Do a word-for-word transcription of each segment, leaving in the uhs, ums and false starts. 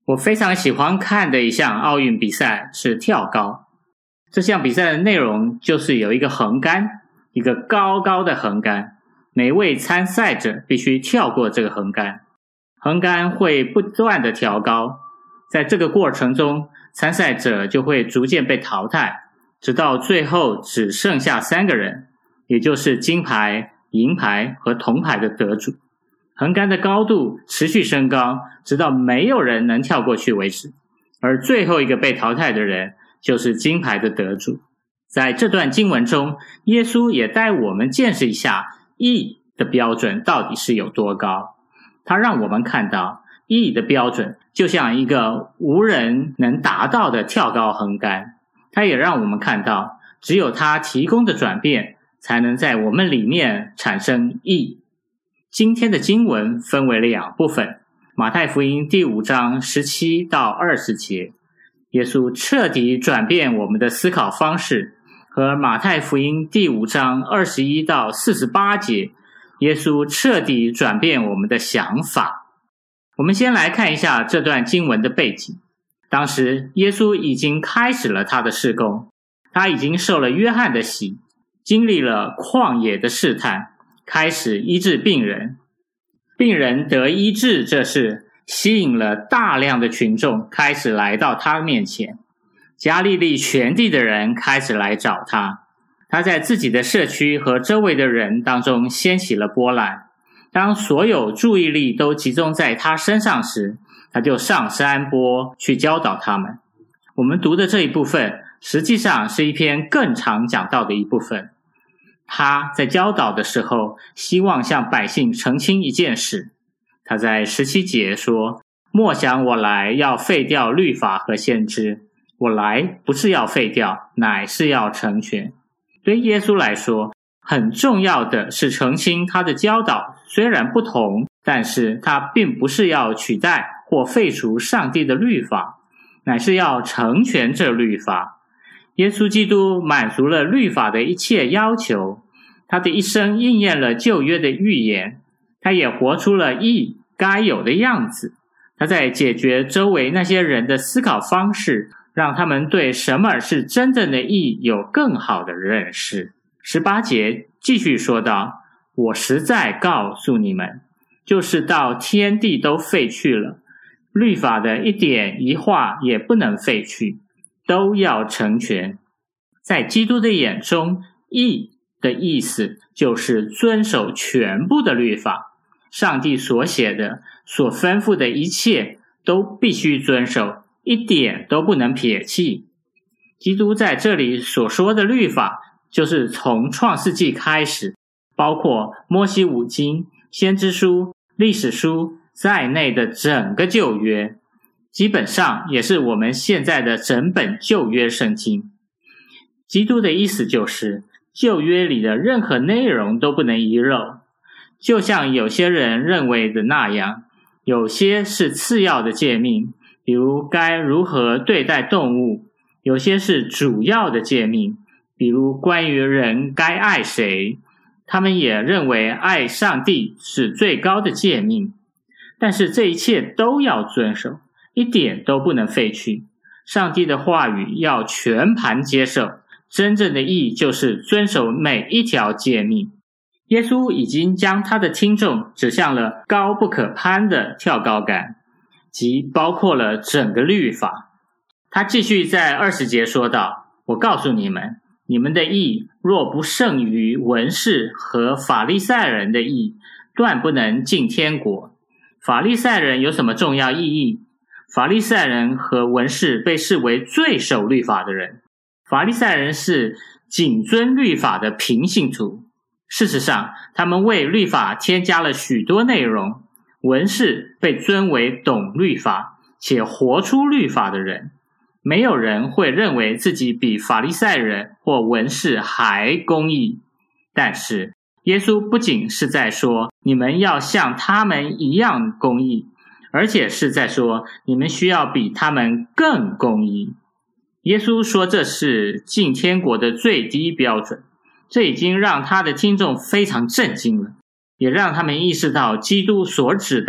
我非常喜欢看的一项奥运比赛是跳高。这项比赛的内容就是有一个横杆，一个高高的横杆，每位参赛者必须跳过这个横杆，横杆会不断的调高，在这个过程中，参赛者就会逐渐被淘汰，直到最后只剩下三个人，也就是金牌、银牌和铜牌的得主。横杆的高度持续升高，直到没有人能跳过去为止，而最后一个被淘汰的人就是金牌的得主。在这段经文中，耶稣也带我们见识一下义的标准到底是有多高。他让我们看到义的标准就像一个无人能达到的跳高横杆，他也让我们看到只有他提供的转变才能在我们里面产生义。今天的经文分为了两部分，马太福音第五章十七到二十节，耶稣彻底转变我们的思考方式，和马太福音第五章二十一到四十八节，耶稣彻底转变我们的想法。我们先来看一下这段经文的背景。当时耶稣已经开始了他的事工，他已经受了约翰的洗，经历了旷野的试探，开始医治病人。病人得医治这事吸引了大量的群众开始来到他面前，加利利全地的人开始来找他，他在自己的社区和周围的人当中掀起了波澜。当所有注意力都集中在他身上时，他就上山坡去教导他们。我们读的这一部分实际上是一篇更常讲到的一部分。他在教导的时候希望向百姓澄清一件事。他在十七节说，莫想我来要废掉律法和先知，我来不是要废掉，乃是要成全。对耶稣来说，很重要的是澄清他的教导虽然不同，但是他并不是要取代或废除上帝的律法，乃是要成全这律法。耶稣基督满足了律法的一切要求，他的一生应验了旧约的预言，他也活出了义该有的样子。他在解决周围那些人的思考方式，让他们对什么是真正的义有更好的认识。十八节继续说道，我实在告诉你们，就是到天地都废去了，律法的一点一画也不能废去，都要成全。在基督的眼中，义的意思就是遵守全部的律法，上帝所写的、所吩咐的一切都必须遵守，一点都不能撇弃。基督在这里所说的律法，就是从创世纪开始，包括摩西五经、先知书、历史书在内的整个旧约，基本上也是我们现在的整本旧约圣经。基督的意思就是旧约里的任何内容都不能遗漏，就像有些人认为的那样，有些是次要的诫命，比如该如何对待动物；有些是主要的诫命，比如关于人该爱谁。他们也认为爱上帝是最高的诫命，但是这一切都要遵守，一点都不能废去。上帝的话语要全盘接受，真正的义就是遵守每一条诫命。耶稣已经将他的听众指向了高不可攀的跳高杆，即包括了整个律法。他继续在二十节说道，我告诉你们，你们的义若不胜于文士和法利赛人的义，断不能进天国。法利赛人有什么重要意义？法利赛人和文士被视为最守律法的人。法利赛人是谨遵律法的平信徒，事实上他们为律法添加了许多内容。文士被尊为懂律法且活出律法的人。没有人会认为自己比法利赛人或文士还公义，但是耶稣不仅是在说你们要像他们一样公义，而且是在说你们需要比他们更公义。耶稣说这是进天国的最低标准，这已经让他的听众非常震惊了，也让他们意识到基督所指的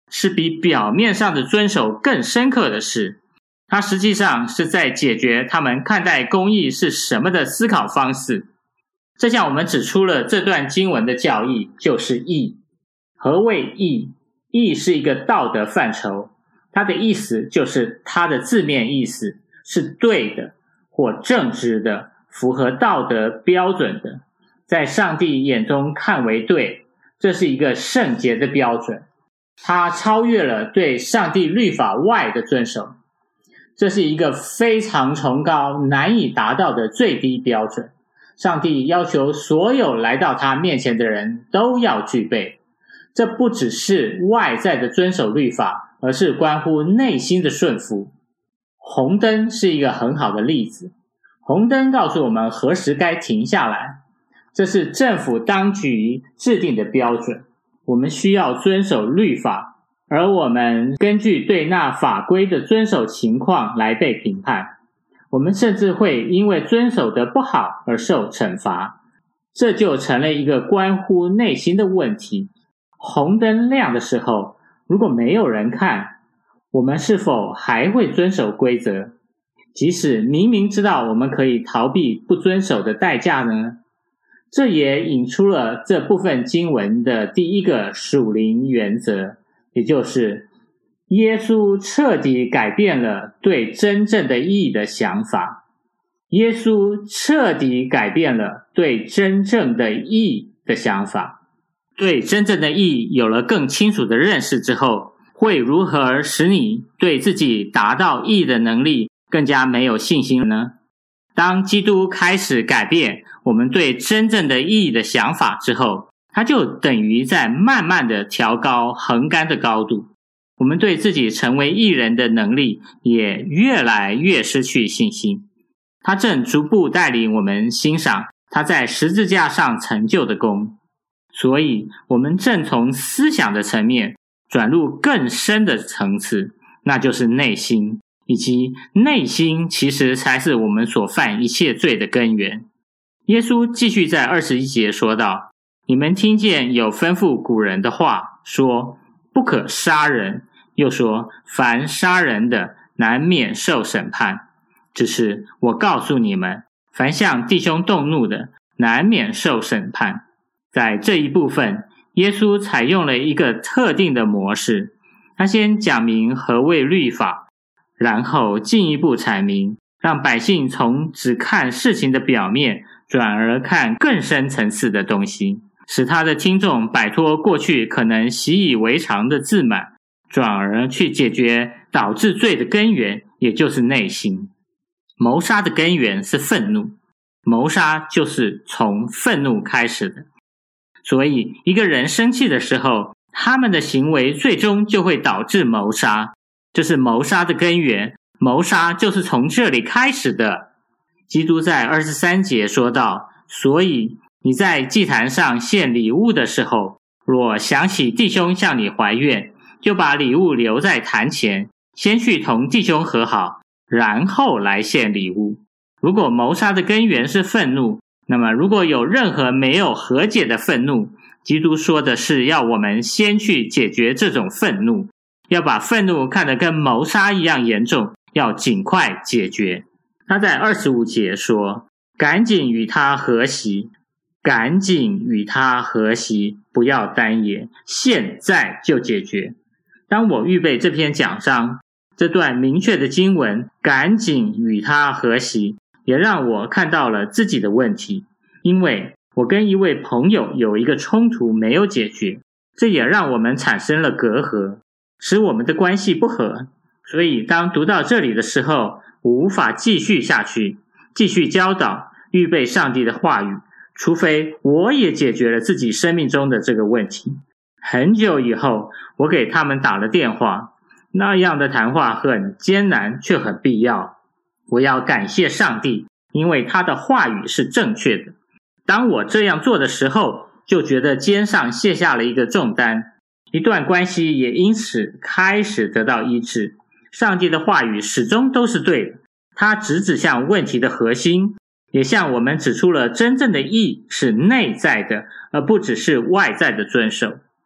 是比表面上的遵守更深刻的事，它实际上是在解决他们看待公义是什么的思考方式。这向我们指出了这段经文的教义就是义。何谓义？义是一个道德范畴，它的意思就是它的字面意思是对的或正直的，符合道德标准的，在上帝眼中看为对，这是一个圣洁的标准，它超越了对上帝律法外的遵守，这是一个非常崇高难以达到的最低标准。上帝要求所有来到他面前的人都要具备，这不只是外在的遵守律法，而是关乎内心的顺服。红灯是一个很好的例子，红灯告诉我们何时该停下来，这是政府当局制定的标准，我们需要遵守律法，而我们根据对那法规的遵守情况来被评判，我们甚至会因为遵守得不好而受惩罚，这就成了一个关乎内心的问题。红灯亮的时候，如果没有人看，我们是否还会遵守规则？即使明明知道我们可以逃避不遵守的代价呢？这也引出了这部分经文的第一个属灵原则，也就是耶稣彻底改变了对真正的义的想法。耶稣彻底改变了对真正的义的想法。对真正的义有了更清楚的认识之后，会如何使你对自己达到义的能力更加没有信心呢？当基督开始改变我们对真正的义的想法之后，它就等于在慢慢的调高横杆的高度，我们对自己成为义人的能力也越来越失去信心。他正逐步带领我们欣赏他在十字架上成就的功，所以我们正从思想的层面转入更深的层次，那就是内心，以及内心其实才是我们所犯一切罪的根源。耶稣继续在二十一节说道，你们听见有吩咐古人的话，说不可杀人，又说凡杀人的难免受审判。只是我告诉你们，凡向弟兄动怒的难免受审判。在这一部分，耶稣采用了一个特定的模式，他先讲明何谓律法，然后进一步阐明，让百姓从只看事情的表面转而看更深层次的东西，使他的听众摆脱过去可能习以为常的自满，转而去解决导致罪的根源，也就是内心。谋杀的根源是愤怒，谋杀就是从愤怒开始的。所以一个人生气的时候，他们的行为最终就会导致谋杀，这是谋杀的根源，谋杀就是从这里开始的。基督在二十三节说道，所以你在祭坛上献礼物的时候，若想起弟兄向你怀怨，就把礼物留在坛前，先去同弟兄和好，然后来献礼物。如果谋杀的根源是愤怒，那么如果有任何没有和解的愤怒，基督说的是要我们先去解决这种愤怒，要把愤怒看得跟谋杀一样严重，要尽快解决。他在二十五节说，赶紧与他和息，赶紧与他和息，不要耽延，现在就解决。当我预备这篇讲章，这段明确的经文赶紧与他和息，也让我看到了自己的问题，因为我跟一位朋友有一个冲突没有解决，这也让我们产生了隔阂，使我们的关系不和。所以当读到这里的时候，我无法继续下去，继续教导，预备上帝的话语，除非我也解决了自己生命中的这个问题。很久以后，我给他们打了电话，那样的谈话很艰难，却很必要。我要感谢上帝，因为他的话语是正确的。当我这样做的时候，就觉得肩上卸下了一个重担，一段关系也因此开始得到医治。上帝的话语始终都是对的，它只指向问题的核心，也向我们指出了真正的义是内在的，而不只是外在的遵守。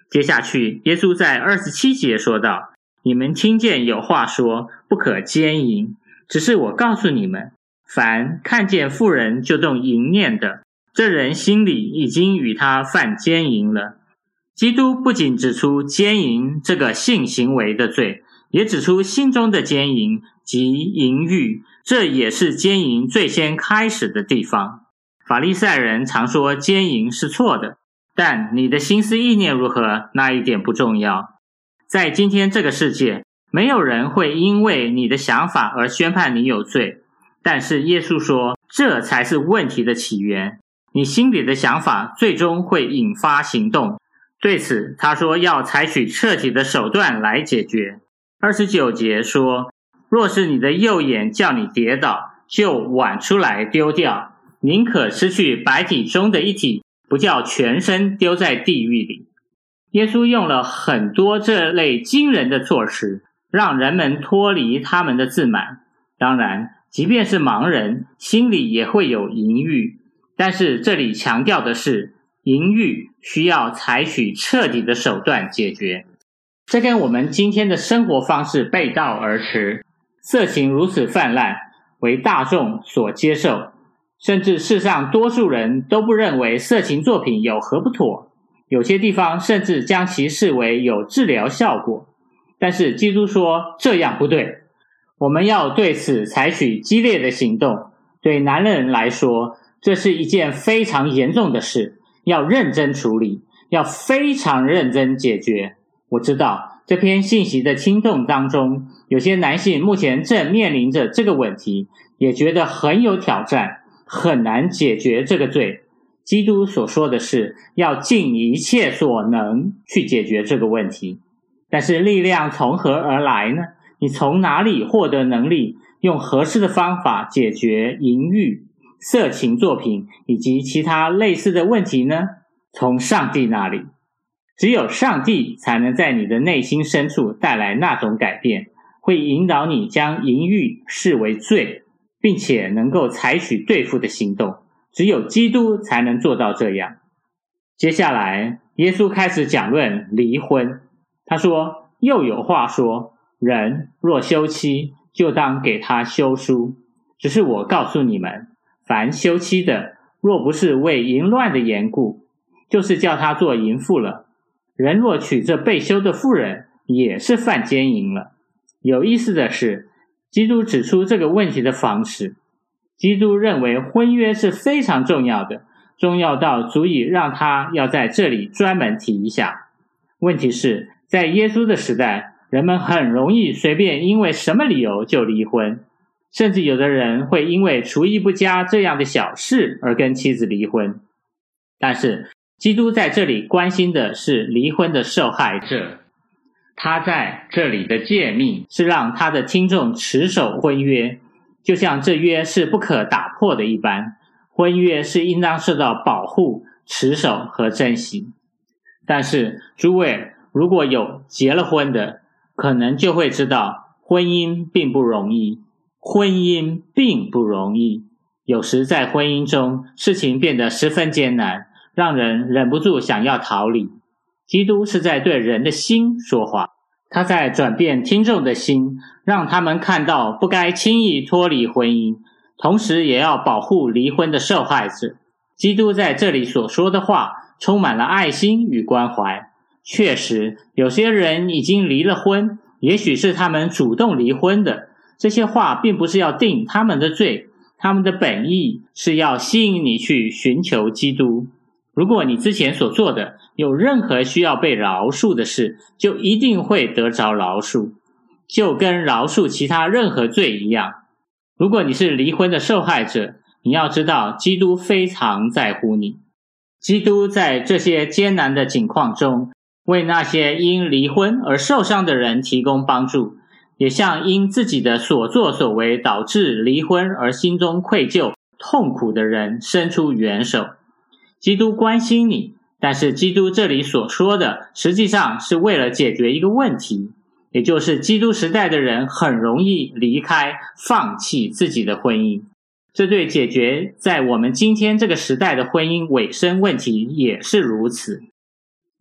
接下去，耶稣在二十七节说道：你们听见有话说，不可奸淫，只是我告诉你们，凡看见妇人就动淫念的，这人心里已经与他犯奸淫了。基督不仅指出奸淫这个性行为的罪，也指出心中的奸淫及淫欲，这也是奸淫最先开始的地方。法利赛人常说奸淫是错的，但你的心思意念如何，那一点不重要。在今天这个世界，没有人会因为你的想法而宣判你有罪，但是耶稣说，这才是问题的起源。你心里的想法最终会引发行动，对此他说要采取彻底的手段来解决。二十九节说，若是你的右眼叫你跌倒，就剜出来丢掉，宁可失去百体中的一体，不叫全身丢在地狱里。耶稣用了很多这类惊人的措施，让人们脱离他们的自满。当然，即便是盲人，心里也会有淫欲，但是这里强调的是，淫欲需要采取彻底的手段解决。这跟我们今天的生活方式背道而驰，色情如此泛滥，为大众所接受，甚至世上多数人都不认为色情作品有何不妥，有些地方甚至将其视为有治疗效果。但是基督说这样不对，我们要对此采取激烈的行动。对男人来说，这是一件非常严重的事，要认真处理，要非常认真解决。我知道这篇信息的听众当中，有些男性目前正面临着这个问题，也觉得很有挑战，很难解决这个罪。基督所说的是要尽一切所能去解决这个问题，但是力量从何而来呢？你从哪里获得能力，用合适的方法解决淫欲、色情作品以及其他类似的问题呢？从上帝那里。只有上帝才能在你的内心深处带来那种改变，会引导你将淫欲视为罪，并且能够采取对付的行动。只有基督才能做到这样。接下来，耶稣开始讲论离婚。他说，又有话说，人若休妻，就当给他休书。只是我告诉你们，凡休妻的，若不是为淫乱的缘故，就是叫他做淫妇了。人若娶这被休的妇人，也是犯奸淫了。有意思的是，基督指出这个问题的方式。基督认为婚约是非常重要的，重要到足以让他要在这里专门提一下。问题是，在耶稣的时代，人们很容易随便因为什么理由就离婚，甚至有的人会因为厨艺不佳这样的小事而跟妻子离婚。但是基督在这里关心的是离婚的受害者，他在这里的诫命是让他的听众持守婚约，就像这约是不可打破的一般，婚约是应当受到保护、持守和珍惜。但是诸位如果有结了婚的，可能就会知道婚姻并不容易，婚姻并不容易。有时在婚姻中，事情变得十分艰难，让人忍不住想要逃离。基督是在对人的心说话，他在转变听众的心，让他们看到不该轻易脱离婚姻，同时也要保护离婚的受害者。基督在这里所说的话充满了爱心与关怀。确实，有些人已经离了婚，也许是他们主动离婚的。这些话并不是要定他们的罪，他们的本意是要吸引你去寻求基督。如果你之前所做的有任何需要被饶恕的事，就一定会得着饶恕，就跟饶恕其他任何罪一样。如果你是离婚的受害者，你要知道基督非常在乎你。基督在这些艰难的境况中，为那些因离婚而受伤的人提供帮助，也向因自己的所作所为导致离婚而心中愧疚、痛苦的人伸出援手。基督关心你，但是基督这里所说的实际上是为了解决一个问题，也就是基督时代的人很容易离开、放弃自己的婚姻。这对解决在我们今天这个时代的婚姻尾声问题也是如此。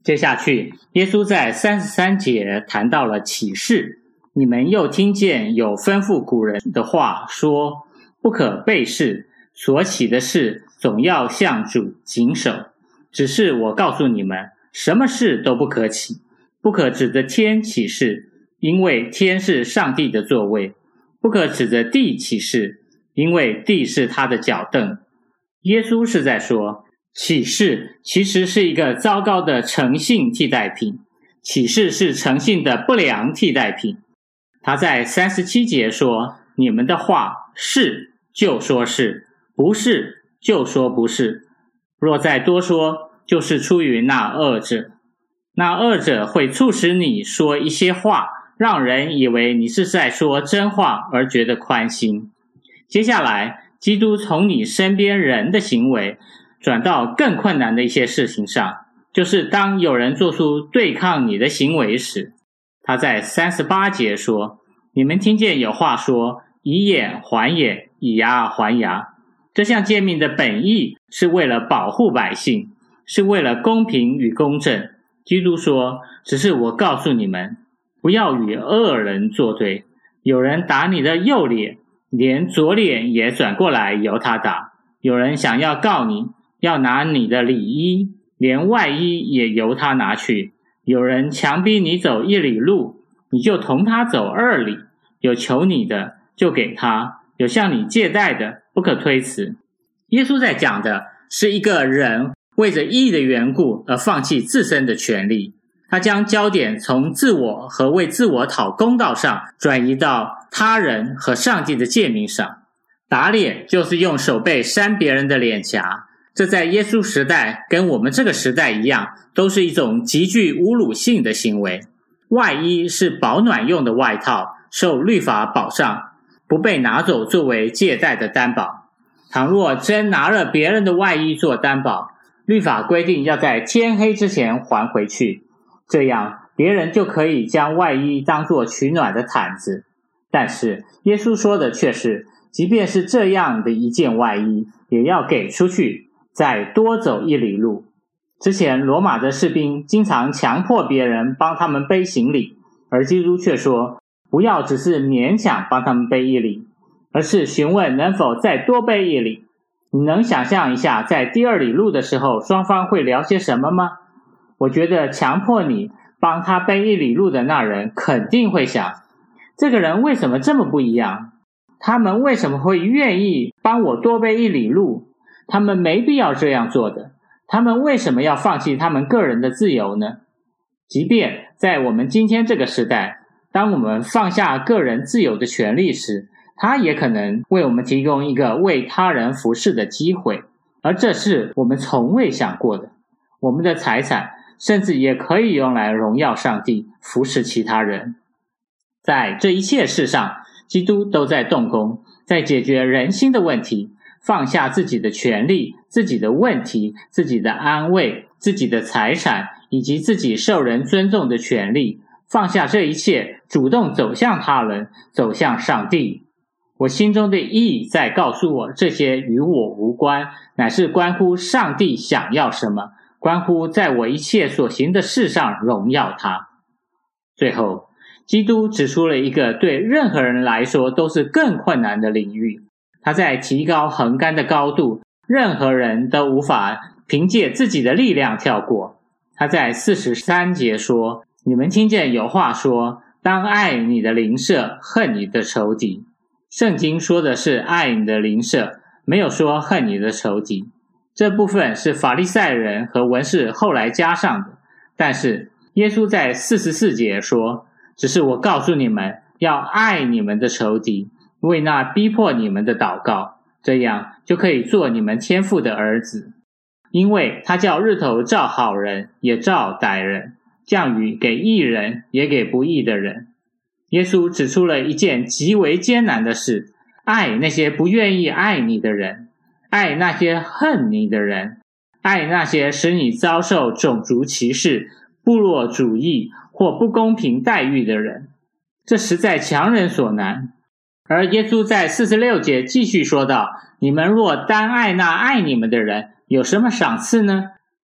接下去，耶稣在三十三节谈到了启示。你们又听见有吩咐古人的话说，不可背誓，所起的事总要向主谨守。只是我告诉你们，什么事都不可起，不可指着天起誓，因为天是上帝的座位；不可指着地起誓，因为地是他的脚凳。耶稣是在说，起誓其实是一个糟糕的诚信替代品，起誓是诚信的不良替代品。他在三十七节说，你们的话是就说是，不是就说不是，若再多说，就是出于那恶者。那恶者会促使你说一些话，让人以为你是在说真话而觉得宽心。接下来，基督从你身边人的行为转到更困难的一些事情上，就是当有人做出对抗你的行为时，他在三十八节说，你们听见有话说，以眼还眼，以牙还牙。这项诫命的本意是为了保护百姓，是为了公平与公正。基督说，只是我告诉你们，不要与恶人作对。有人打你的右脸，连左脸也转过来由他打。有人想要告你，要拿你的里衣，连外衣也由他拿去。有人强逼你走一里路，你就同他走二里。有求你的，就给他；有向你借贷的，不可推辞。耶稣在讲的是一个人为着义的缘故而放弃自身的权利，他将焦点从自我和为自我讨公道上转移到他人和上帝的诫命上。打脸就是用手背扇别人的脸颊，这在耶稣时代跟我们这个时代一样，都是一种极具侮辱性的行为。外衣是保暖用的外套，受律法保障，不被拿走作为借贷的担保。倘若真拿了别人的外衣做担保，律法规定要在天黑之前还回去，这样别人就可以将外衣当作取暖的毯子。但是耶稣说的却是，即便是这样的一件外衣，也要给出去，再多走一里路。之前罗马的士兵经常强迫别人帮他们背行李，而基督却说，不要只是勉强帮他们背一里，而是询问能否再多背一里。你能想象一下，在第二里路的时候，双方会聊些什么吗？我觉得强迫你帮他背一里路的那人肯定会想，这个人为什么这么不一样？他们为什么会愿意帮我多背一里路？他们没必要这样做的。他们为什么要放弃他们个人的自由呢？即便在我们今天这个时代，当我们放下个人自由的权利时，他也可能为我们提供一个为他人服侍的机会，而这是我们从未想过的。我们的财产甚至也可以用来荣耀上帝，服侍其他人。在这一切事上，基督都在动工，在解决人心的问题，放下自己的权利、自己的问题、自己的安慰、自己的财产以及自己受人尊重的权利，放下这一切，主动走向他人，走向上帝。我心中的意在告诉我，这些与我无关，乃是关乎上帝想要什么，关乎在我一切所行的事上荣耀他。最后，基督指出了一个对任何人来说都是更困难的领域，他在提高横杆的高度，任何人都无法凭借自己的力量跳过。他在四十三节说，你们听见有话说，当爱你的邻舍，恨你的仇敌。圣经说的是爱你的邻舍，没有说恨你的仇敌。这部分是法利赛人和文士后来加上的，但是耶稣在四十四节说，只是我告诉你们，要爱你们的仇敌，为那逼迫你们的祷告，这样就可以做你们天父的儿子。因为他叫日头照好人，也照歹人，降雨给义人，也给不义的人。耶稣指出了一件极为艰难的事，爱那些不愿意爱你的人，爱那些恨你的人，爱那些使你遭受种族歧视、部落主义或不公平待遇的人。这实在强人所难。而耶稣在四十六节继续说道，你们若单爱那爱你们的人，有什么赏赐呢？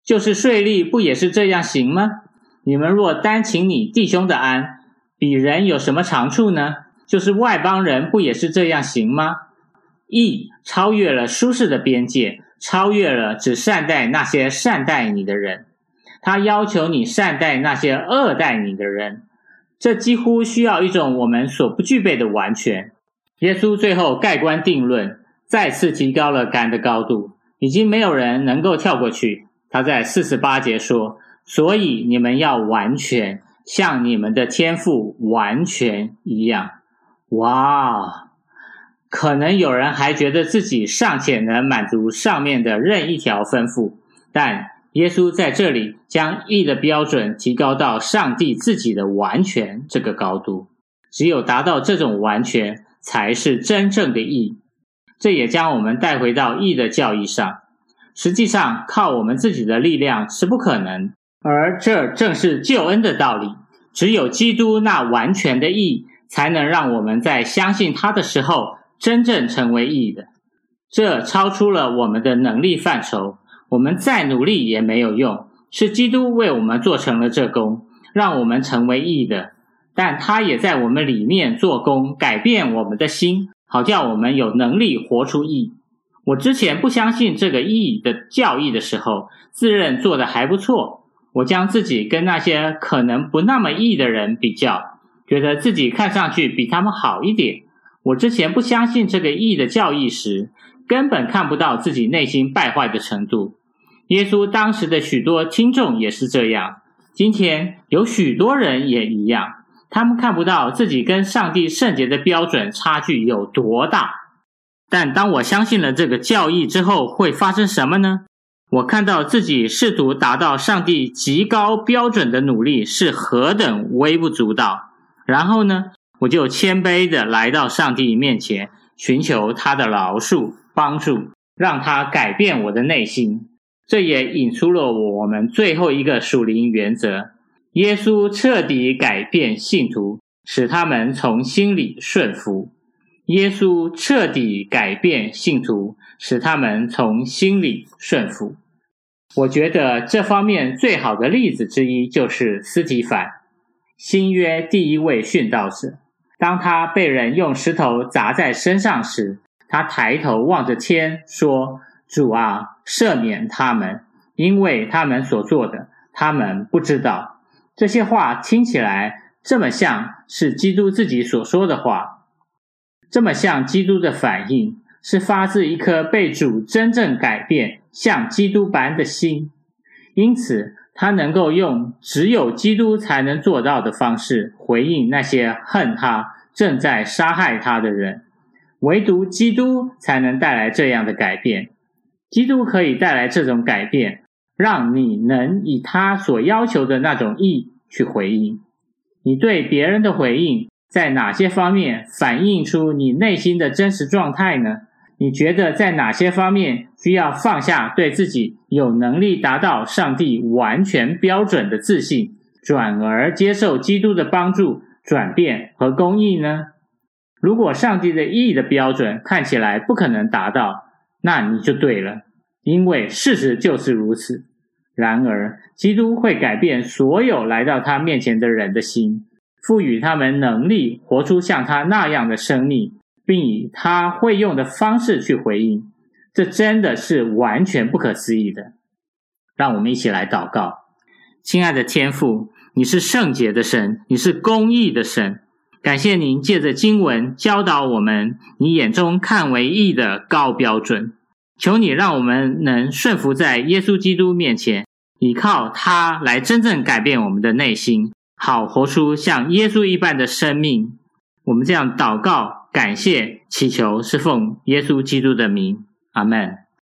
就是税吏不也是这样行吗？你们若单请你弟兄的安，比人有什么长处呢？就是外邦人不也是这样行吗？义超越了舒适的边界，超越了只善待那些善待你的人，他要求你善待那些恶待你的人，这几乎需要一种我们所不具备的完全。耶稣最后盖棺定论，再次提高了杆的高度，已经没有人能够跳过去。他在四十八节说，所以你们要完全，像你们的天父完全一样。哇，可能有人还觉得自己尚且能满足上面的任一条吩咐，但耶稣在这里将义的标准提高到上帝自己的完全这个高度，只有达到这种完全，才是真正的义。这也将我们带回到义的教义上。实际上，靠我们自己的力量是不可能，而这正是救恩的道理。只有基督那完全的义，才能让我们在相信他的时候，真正成为义的。这超出了我们的能力范畴，我们再努力也没有用，是基督为我们做成了这工，让我们成为义的。但他也在我们里面做工，改变我们的心，好叫我们有能力活出义。我之前不相信这个义的教义的时候，自认做得还不错，我将自己跟那些可能不那么义的人比较，觉得自己看上去比他们好一点。我之前不相信这个义的教义时，根本看不到自己内心败坏的程度。耶稣当时的许多听众也是这样，今天有许多人也一样，他们看不到自己跟上帝圣洁的标准差距有多大。但当我相信了这个教义之后，会发生什么呢？我看到自己试图达到上帝极高标准的努力是何等微不足道。然后呢，我就谦卑地来到上帝面前，寻求他的饶恕、帮助，让他改变我的内心。这也引出了我们最后一个属灵原则：耶稣彻底改变信徒，使他们从心里顺服。耶稣彻底改变信徒，使他们从心里顺服。我觉得这方面最好的例子之一就是司提反，新约第一位殉道者。当他被人用石头砸在身上时，他抬头望着天说，主啊，赦免他们，因为他们所做的，他们不知道。这些话听起来这么像是基督自己所说的话，这么像基督的反应，是发自一颗被主真正改变像基督般的心。因此他能够用只有基督才能做到的方式回应那些恨他、正在杀害他的人。唯独基督才能带来这样的改变。基督可以带来这种改变，让你能以他所要求的那种义去回应。你对别人的回应在哪些方面反映出你内心的真实状态呢？你觉得在哪些方面需要放下对自己有能力达到上帝完全标准的自信，转而接受基督的帮助、转变和公义呢？如果上帝的义的标准看起来不可能达到，那你就对了，因为事实就是如此。然而，基督会改变所有来到他面前的人的心，赋予他们能力活出像他那样的生命，并以他会用的方式去回应。这真的是完全不可思议的。让我们一起来祷告。亲爱的天父，你是圣洁的神，你是公义的神，感谢您借着经文教导我们你眼中看为义的高标准。求你让我们能顺服在耶稣基督面前，依靠他来真正改变我们的内心，好活出像耶稣一般的生命。我们这样祷告、感谢、祈求，是奉耶稣基督的名。阿们。